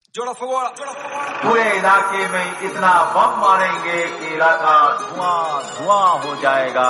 पूरे इलाके में इतना बम मारेंगे कि इलाका धुआं धुआं हो जाएगा।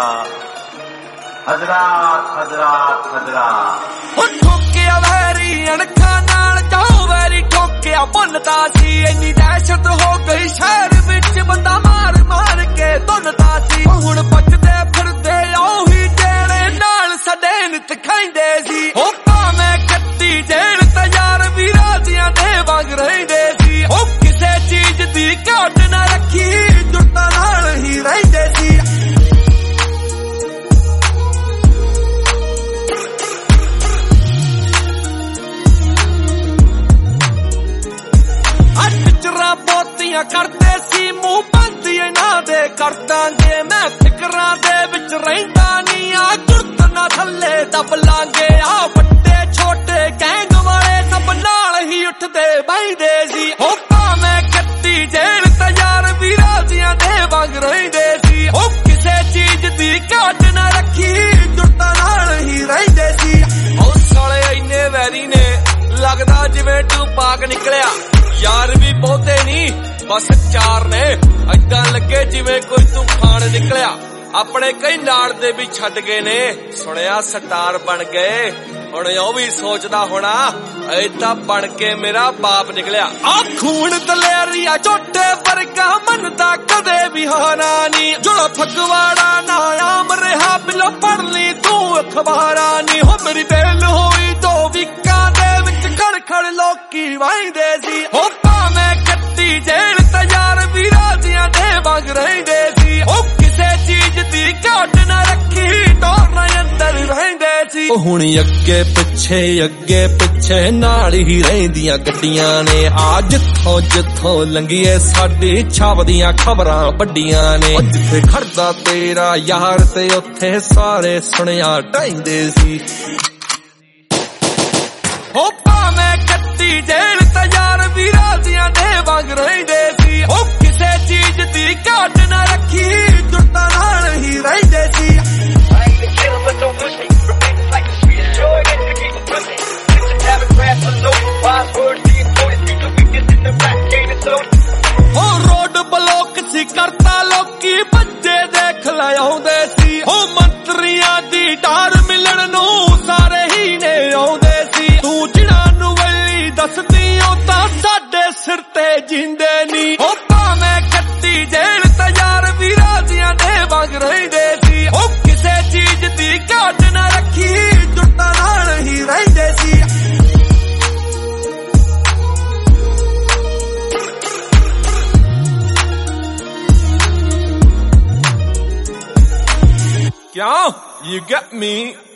हजरात हजरात हजरात ठोकिया वैरी अणखा नाल जाओ वैरी ठोकिया भुनता सी इन्नी दहशत हो गई शहर विच बंदा मार मार के धुनता सी हुण बचदे फिरदे ओही जेड़े नाल सडे नित खाइंदे सी ओ भावें कत्ती जेल ते यार वीरां दियां दे वांग रहिंदे सी ओ किसे चीज दी घाट ना रखी जुड़ता नाल ही रहिंदे सी। पोतियां करते सी मुंह बंद इन्हां दे कर दांगे मैं फिकरां दे विच रहिंदा नी आ जुर्त ना थल्ले दब लांगे आ वड्डे छोटे गैंग वाले सब नाल ही उठदे बैठदे सी ओ भावें कत्ती जेल ते यार वीरां दियां दे वांग रहिंदे सी ओ किसे चीज दी घाट ना रखी जुर्तां नाल ही रहिंदे सी। ओ साले इन्ने वैरी ने लगदा जिवें टूपाक निकलिया यार भी बहुते नी बस चार ने ऐदां लगे जिवें कोई तूफान निकलिया अपने कई नाल दे भी छड्ड गए ने सुनिया स्टार बन गए हुण ओ भी सोचदा होना ऐदां बन के मेरा बाप निकलिया। आ खून दलेरिया झोटे वर्गा मनदा कदे भी हारा नी जुड़ा फगवाड़ा ना आम रहा बिलो पढ़ ली तू अखबारां नी हो मेरी बेल होई 2 वीकां दे विच खड़ खड़ लोकी वाहिंदे सी हो भावें कत्ती जेल ते यार वीरां दियां दे वांग रहिंदे सी ओ किसे चीज दी घाट ना रखी डोरना अंदर रहिंदे सी। ओ हुण अगे पिछे नाल ही रहिंदियां गड्डियां ने आ जिथों जिथों लंघीए साडी छावदियां खबरां वड्डियां ने जिथे खड़दा तेरा यार ते उत्थे सारे सुनिया ढाइंदे सी हो भावें कत्ती जेल ते यार वीरां दियां दे वांग रहिंदे सी ओ किसे चीज दी घाट ना रखी जुड़तां नाल ही रहिंदे सी। हो रोड ब्लॉक सी करता लोकी बच्चे देख लाउंदे सी हो मंत्रियां दी डार मिलण नू सारे ही ने आउंदे सी तू जिन्हां नू वली दसदी ओ तां साडे सिर ते जिंदे नी हो भावें कत्ती जेल ते यार वीरां दियां दे वांग रहिंदे सी ओ किसे चीज दी घाट ना रखी जुड़तां नाल ही रहिंदे सी। Yo, you got me.